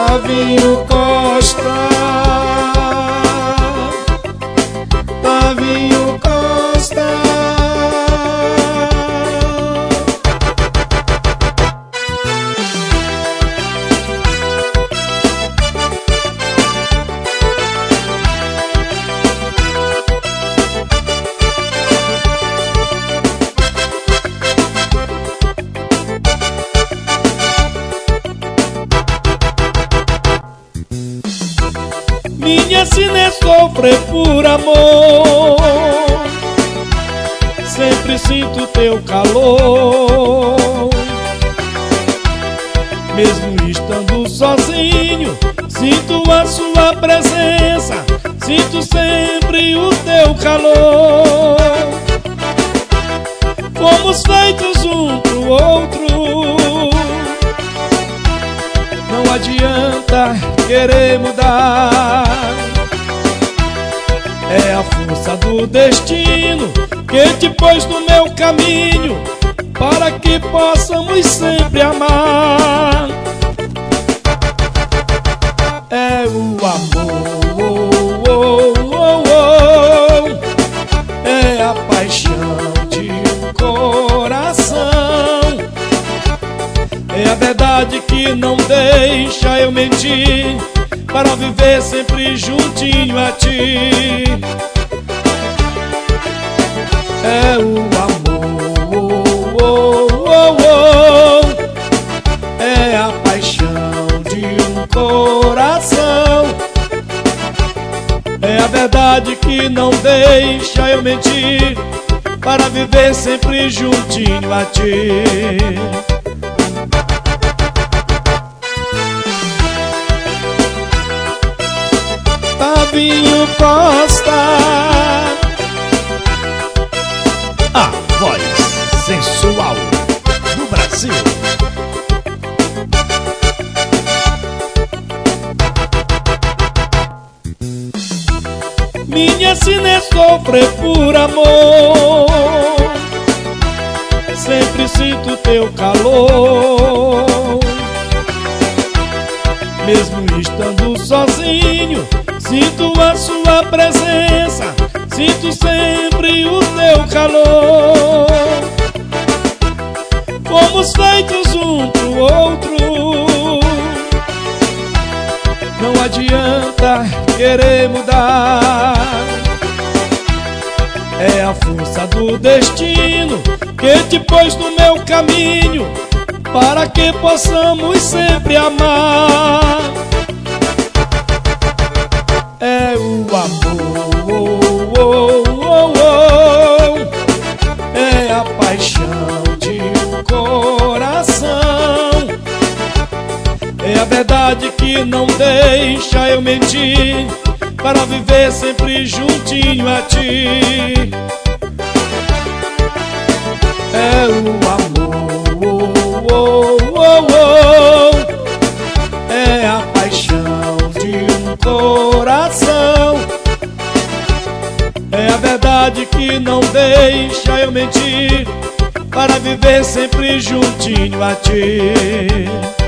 Tavinho Costa, Tavinho Costa. Minha sina sofre por amor, sempre sinto teu calor. Mesmo estando sozinho, sinto a sua presença, sinto sempre o teu calor. Fomos feitos um pro outro, não adianta querer mudar. É a força do destino que te pôs no meu caminho, para que possamos sempre amar. É o amor, é a paixão de um coração, é a verdade que não deixa eu mentir, para viver sempre juntinho a ti. É o amor, é a paixão de um coração, é a verdade que não deixa eu mentir, para viver sempre juntinho a ti. Tavinho Costa, a voz sensual do Brasil. minha sina sofre por amor, sempre sinto teu calor. Mesmo estando sozinho, sinto a sua presença, sinto sempre o teu calor. Fomos feitos um pro outro, não adianta querer mudar. É a força do destino que te pôs no meu caminho, para que possamos sempre amar. É o amor, é a paixão de um coração, é a verdade que não deixa eu mentir, para viver sempre juntinho a ti. É o amor, é a paixão de um coração, é a verdade que não deixa eu mentir, para viver sempre juntinho a ti.